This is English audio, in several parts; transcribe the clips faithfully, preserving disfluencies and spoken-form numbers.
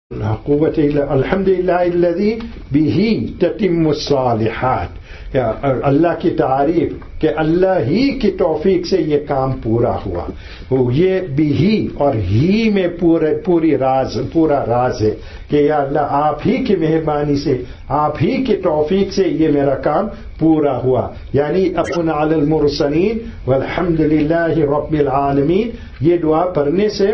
قوة إلا الحمد لله الذي به تتم الصالحات. अल्लाह की तारीफ कि अल्लाह ही की तौफीक से ये काम पूरा हुआ. वो ये भी ही और ही में पूरे पूरी राज पूरा राज है कि या अल्लाह आप ही की मेहरबानी से आप ही की तौफीक से ये मेरा काम पूरा हुआ. यानी अकुन अलल मुरसलीन वल्हम्दुलिल्लाहि रब्बिल आलमीन. ये दुआ पढ़ने से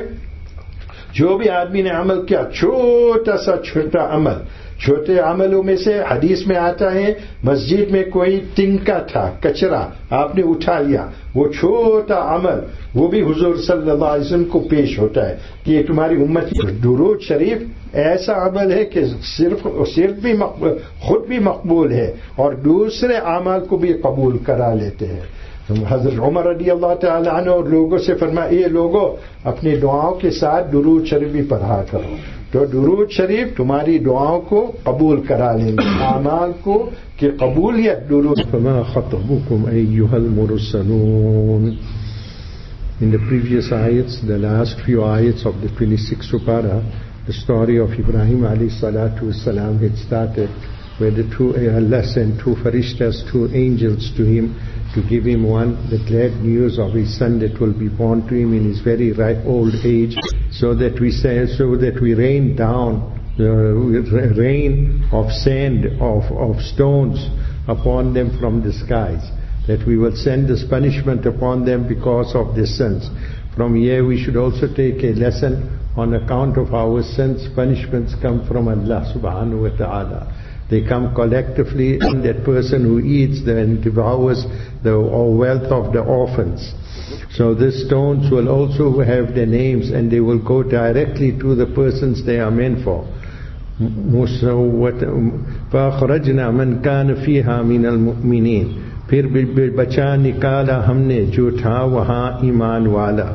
जो भी आदमी ने अमल किया, छोटा सा छोटा अमल, छोटे अमलों में से हदीस में आता है मस्जिद में कोई तिनका था, कचरा आपने उठा लिया, वो छोटा अमल वो भी हुजूर सल्लल्लाहु अलैहि वसल्लम को पेश होता है कि ये तुम्हारी उम्मत की. दुरूद शरीफ ऐसा अमल है कि सिर्फ सिर्फ भी खुद भी मकबूल है और दूसरे अमाल को भी कबूल करा लेते हैं. हज़रत उमर रज़ी अल्लाह तआला अन्हु और लोगों से फरमाया, ये लोगों अपनी दुआओं के साथ दुरूद शरीफ भी पढ़ा करो, तो दुरूद शरीफ तुम्हारी दुआओं को कबूल करा लेंगे, आमाल को कि कबूलियत दुरूद. फमा खतबुकुम अय्युहल मुरसलून. In the previous ayats, the last few ayats of the twenty-sixth Supara, the story of Ibrahim alayhi salatu wassalam had started, where the two Allah sent two farishtas, two angels to him to give him one the glad news of his son that will be born to him in his very ripe old age, so that we say, so that we rain down uh, rain of sand, of, of stones upon them from the skies, that we will send this punishment upon them because of their sins. From here we should also take a lesson on account of our sins. Punishments come from Allah subhanahu wa ta'ala. They come collectively, and that person who eats and devours the wealth of the orphans. So these stones will also have their names, and they will go directly to the persons they are meant for. فَأَخْرَجْنَا مَنْ كَانَ فِيهَا مِنَ الْمُؤْمِنِينَ. फिर बचा निकाला हमने जो था वहाँ ईमान वाला.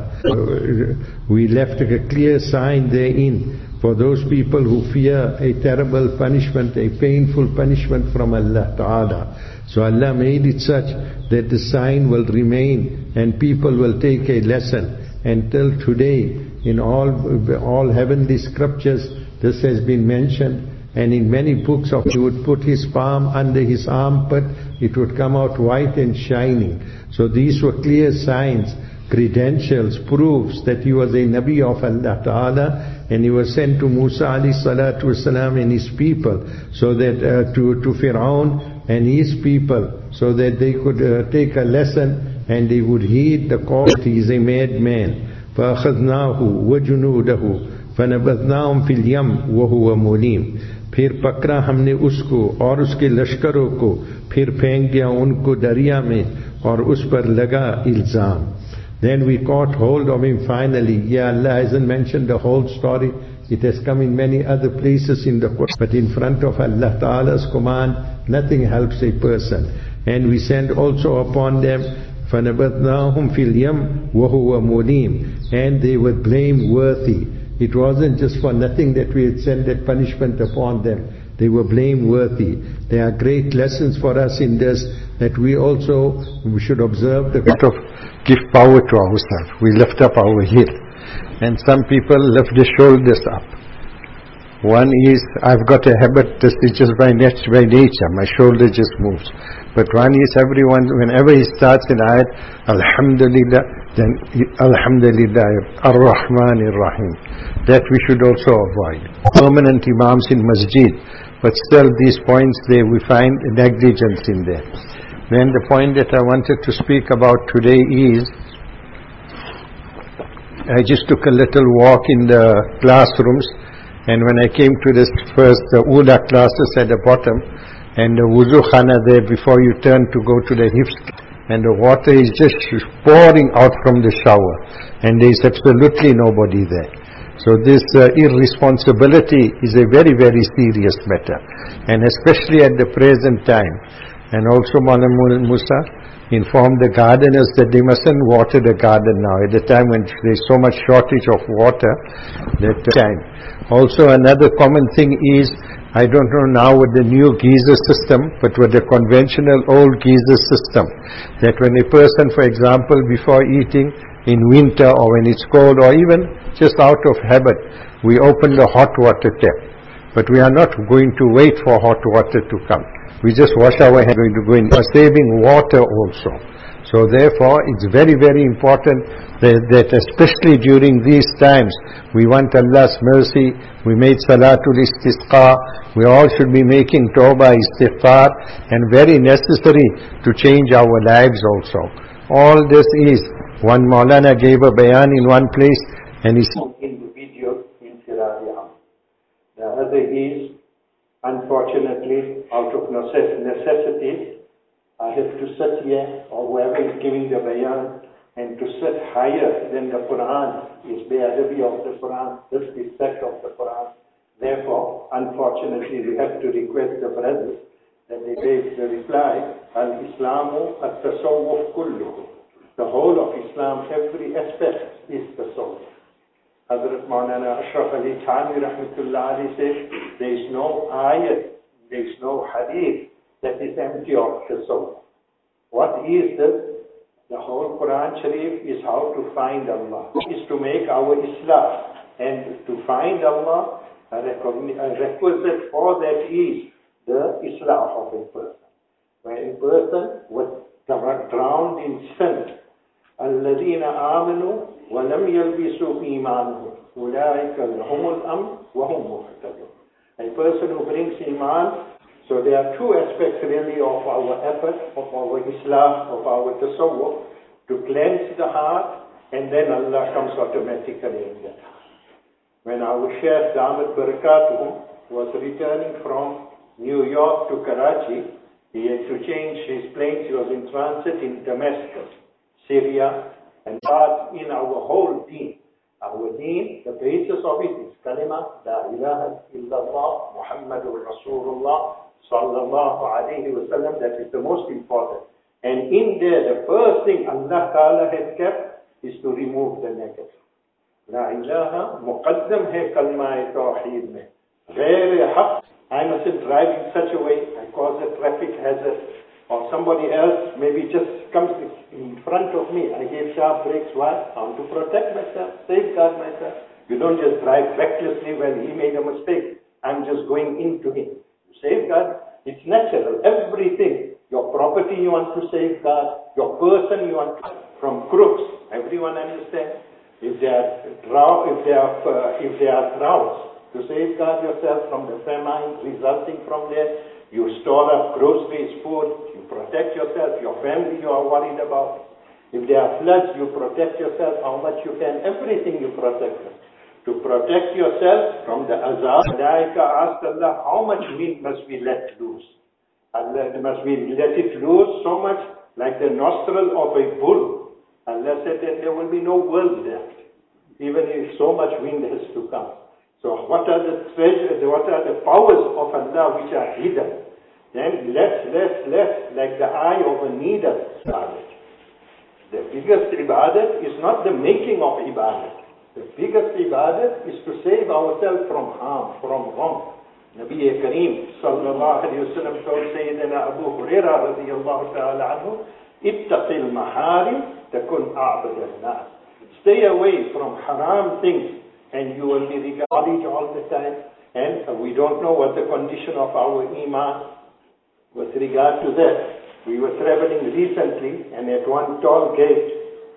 We left a clear sign therein for those people who fear a terrible punishment, a painful punishment from Allah Ta'ala. So Allah made it such that the sign will remain and people will take a lesson. Until today, in all, all heavenly scriptures, this has been mentioned. And in many books of, he would put his palm under his armpit, it would come out white and shining. So these were clear signs, credentials, proofs that he was a Nabi of Allah Ta'ala, and he was sent to Musa alayhi salatu wasalam and his people, so that uh, to, to Fir'aun and his people, so that they could uh, take a lesson and they would heed the call that he is a madman. فَأَخَذْنَاهُ وَجُنُودَهُ فَنَبَذْنَاهُمْ فِي الْيَمِّ وَهُوَ مُلِيمٌ. फिर पकड़ा हमने उसको और उसके लश्करों को, फिर फेंक दिया उनको दरिया में और उस पर लगा इल्जाम. Then we caught hold of him finally. Yeah, Allah hasn't mentioned the whole story. It has come in many other places in the Quran. But in front of Allah Ta'ala's command, nothing helps a person. And we send also upon them, فَنَبَذْنَاهُمْ فِي الْيَمِّ وَهُوَ مُلِيمٌ. And they were blameworthy. It wasn't just for nothing that we had sent that punishment upon them. They were blameworthy. There are great lessons for us in this, that we also we should observe the bit of give power to ourselves. We lift up our head. And some people lift the shoulders up. One is, I've got a habit, this is just by, nat- by nature, my shoulder just moves. But one is everyone, whenever he starts an ayat, Alhamdulillah, then Alhamdulillah, Ar-Rahman Ar-Rahim. That we should also avoid. Permanent imams in masjid, but still these points there we find negligence in there. Then the point that I wanted to speak about today is, I just took a little walk in the classrooms, and when I came to this first, the Ula classes at the bottom, and the wuzu khana there before you turn to go to the hifz, and the water is just pouring out from the shower, and there is absolutely nobody there. So this uh, irresponsibility is a very, very serious matter, and especially at the present time. And also Maulana Musa informed the gardeners that they mustn't water the garden now, at the time when there is so much shortage of water, that time. Also another common thing is, I don't know now with the new geyser system, but with the conventional old geyser system, that when a person, for example, before eating in winter or when it's cold or even just out of habit, we open the hot water tap. But we are not going to wait for hot water to come. We just wash our hands, going to go in. We are saving water also. So therefore, it's very, very important that, that especially during these times, we want Allah's mercy. We made Salatul Istisqa. We all should be making Tawbah, Istighfar, and very necessary to change our lives also. All this is, one Maulana gave a bayan in one place, and he said, individual in Sirajiham. The other is, unfortunately, out of necessity, I have to sit here, or whoever is giving the bayan, and to sit higher than the Quran is be'adabi of the Quran, disrespect of the Quran. Therefore, unfortunately, we have to request the brothers that they gave the reply, Al-Islamu at-tasawwuf kulluhu. The whole of Islam, every aspect is tasawwuf. Hazrat Maulana Ashraf Ali Thani rahmatullah alayhi says, there is no ayat, there is no hadith that is empty of tasawwuf. What is this? The whole Quran Sharif is how to find Allah. Is to make our Islam. And to find Allah, a requisite for that is the Islam of a person. When a person was drowned in sin, الَّذِينَ آمَنُوا وَلَمْ يَلْبِسُوا إِيمَانَهُمْ أُولَٰئِكَ لَهُمُ الْأَمْنُ وَهُمْ مُهْتَدُونَ. A person who brings Iman. So there are two aspects really of our effort, of our Islam, of our tasawwuf, to cleanse the heart, and then Allah comes automatically in that heart. When our Shaykh Damat Barakatuhum was returning from New York to Karachi, he had to change his planes. He was in transit in Damascus, Syria, and part in our whole deen. Our deen, the basis of it is kalima, la ilaha illallah, Muhammadur Rasulullah, sallallahu alayhi wa sallam. That is the most important. And in there, the first thing Allah Ta'ala has kept is to remove the negative. La ilaha muqaddam hai kalma-e tawheed mein. Ghair haq. I mustn't drive in such a way I cause a traffic hazard, or somebody else maybe just comes in front of me. I gave sharp brakes. Why? I want to protect myself, safeguard myself. You don't just drive recklessly when he made a mistake. I'm just going into him. Safeguard, it's natural. Everything, your property you want to safeguard, your person you want to, from crooks. Everyone understands. If they are drow, if they are, uh, if they are droughts, to safeguard yourself from the famine resulting from there, you store up groceries, food, you protect yourself, your family you are worried about. If there are floods, you protect yourself how much you can, everything you protect yourself. To protect yourself from the azab, Malaika asked Allah, how much wind must we let loose? Allah, must we let it loose so much like the nostril of a bull? Allah said that there will be no world left, even if so much wind has to come. So what are the treasures, what are the powers of Allah which are hidden? Then less, less, less, like the eye of a needle. The biggest ibadat is not the making of ibadat. The biggest ibadat is to save ourselves from harm, from wrong. Nabi Kareem sallallahu alayhi wa sallam told Sayyidina Abu Hurairah radiyallahu ta'ala anhu, ittaqil maharim takun a'bad al-nas. Stay away from haram things and you will be regarded all the time. And we don't know what the condition of our iman. With regard to that, we were traveling recently and at one toll gate,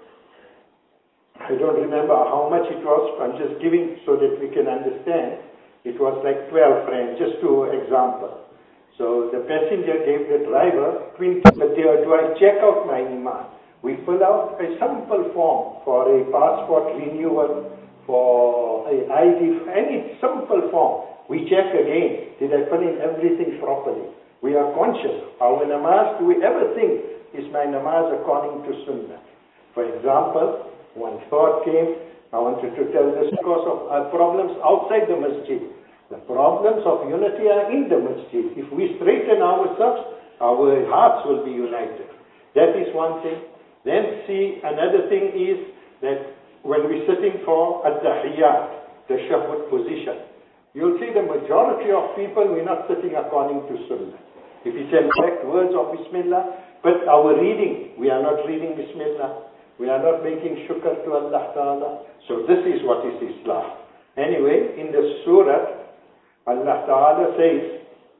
I don't remember how much it was, I'm just giving so that we can understand. It was like twelve francs, just to example. So the passenger gave the driver twenty, but do I check out my iman? We fill out a simple form for a passport renewal, for a I D, any simple form. We check again, did I fill in everything properly? We are conscious. Our namaz, do we ever think, is my namaz according to sunnah? For example, one thought came, I wanted to tell this because of our problems outside the masjid. The problems of unity are in the masjid. If we straighten ourselves, our hearts will be united. That is one thing. Then see, another thing is that when we're sitting for at-tahiyyat, the shahwat position, you'll see the majority of people, we're not sitting according to sunnah. If we say correct words of Bismillah, but our reading, we are not reading Bismillah. We are not making shukr to Allah Ta'ala. So this is what is Islam. Anyway, in the surah, Allah Ta'ala says,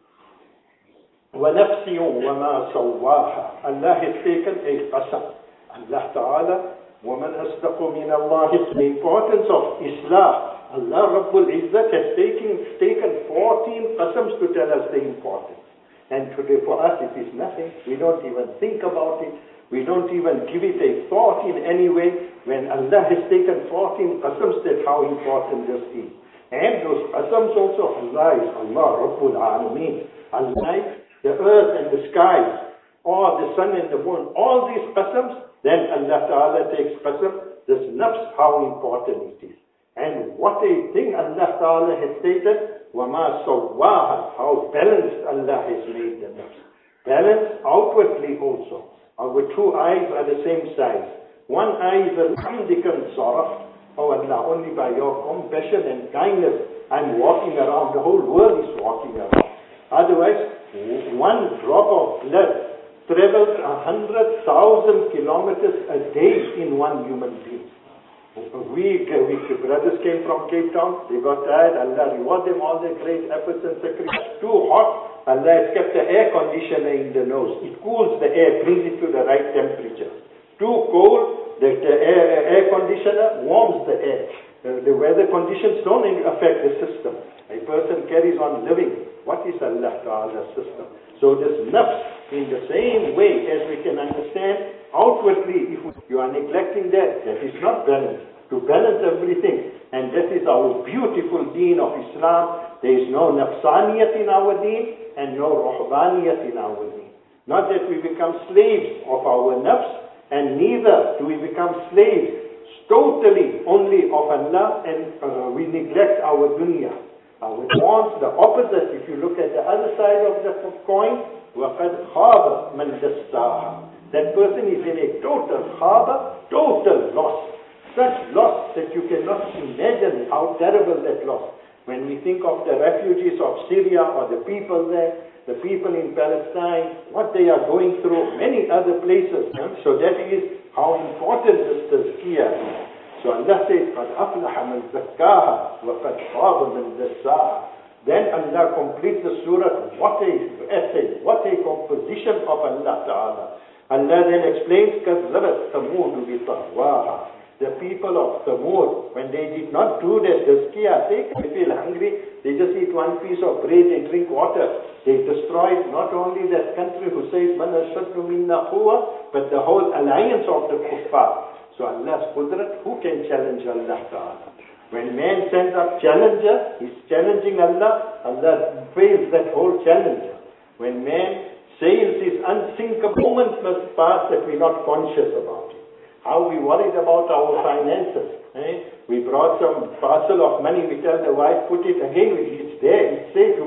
وَنَفْسٍ وَمَا سَوَّاهَا. Allah has taken a qasam. Allah Ta'ala, وَمَنْ أَصْدَقُ مِنَ اللَّهِ. The importance of Islam. Allah Rabbul Izzat has taken, taken fourteen qasams to tell us the importance. And today for us it is nothing. We don't even think about it. We don't even give it a thought in any way. When Allah has taken fourteen qasams, that's how important this is. And those qasams also, Allah is Allah Rabbul Alameen. Allah, the earth and the skies, or the sun and the moon, all these qasams, then Allah Ta'ala takes qasam, this nafs, how important it is. And what a thing Allah Ta'ala has stated, وَمَا سَوَّاهَا, how balanced Allah has made the nafs. Balanced outwardly also. Our two eyes are the same size. One eye is a lamdikan saraf. Oh Allah, only by your compassion and kindness, I'm walking around, the whole world is walking around. Otherwise, one drop of blood travels a hundred thousand kilometers a day in one human being. We, we brothers came from Cape Town, they got tired, Allah reward them all their great efforts and sacrifice. Too hot, Allah has kept the air conditioner in the nose. It cools the air, brings it to the right temperature. Too cold, the, the air, air conditioner warms the air. The, the weather conditions don't affect the system. A person carries on living. What is Allah Ta'ala's system? So this nafs, in the same way as we can understand, outwardly, if you are neglecting that, that is not balance. To balance everything, and that is our beautiful deen of Islam. There is no nafsaniyat in our deen, and no ruhbaniyat in our deen. Not that we become slaves of our nafs, and neither do we become slaves totally only of Allah, and uh, we neglect our dunya. Our wants the opposite. If you look at the other side of the coin, وَقَدْ خَابَ مَنْ دَسَّاهَا. That person is in a total khaba, total loss. Such loss that you cannot imagine how terrible that loss. When we think of the refugees of Syria or the people there, the people in Palestine, what they are going through, many other places. So that is how important this tazkiyah is. So Allah says, قَدْ أَفْلَحَ مَنْ زَكَّاهَا وَقَدْ خَابَ مَنْ دَسَّاهَا. Then Allah completes the surah. What a essay, what a composition of Allah Ta'ala. Allah then explains, كَذَّبَتْ ثَمُودُ بِطَغْوَاهَا. The people of Thamud, when they did not do their tazkiyah, they feel hungry, they just eat one piece of bread, they drink water. They destroyed not only that country who says, مَنْ أَشَدُّ مِنَّا قُوَّةً, but the whole alliance of the kuffar. So Allah's qudrat, who can challenge Allah Ta'ala? When man sends up challenger, he's challenging Allah, Allah fails that whole challenger. When man sails his unsinkable, moment must pass that we're not conscious about it. How we worried about our finances. Eh? We brought some parcel of money, we tell the wife, put it again, it's there, it's safe.